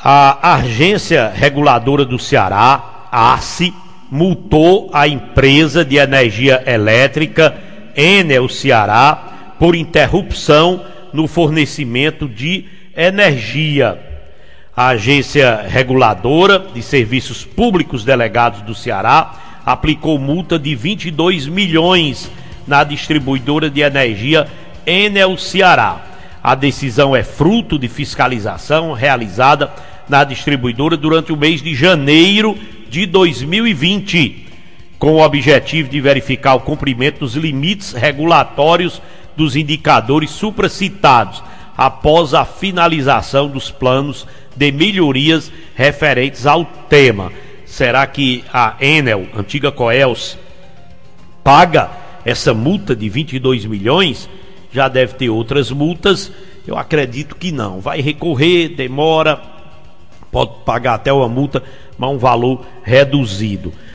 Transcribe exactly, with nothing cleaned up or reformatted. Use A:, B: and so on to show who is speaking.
A: A Agência Reguladora do Ceará, a ACE, multou a empresa de energia elétrica Enel Ceará por interrupção no fornecimento de energia. A Agência Reguladora de Serviços Públicos Delegados do Ceará aplicou multa de vinte e dois milhões na distribuidora de energia Enel Ceará. A decisão é fruto de fiscalização realizada na distribuidora durante o mês de janeiro de dois mil e vinte, com o objetivo de verificar o cumprimento dos limites regulatórios dos indicadores supracitados, após a finalização dos planos de melhorias referentes ao tema. Será que a Enel, antiga Coelce, paga essa multa de vinte e dois milhões? Já deve ter outras multas, eu acredito que não. Vai recorrer, demora, pode pagar até uma multa, mas um valor reduzido.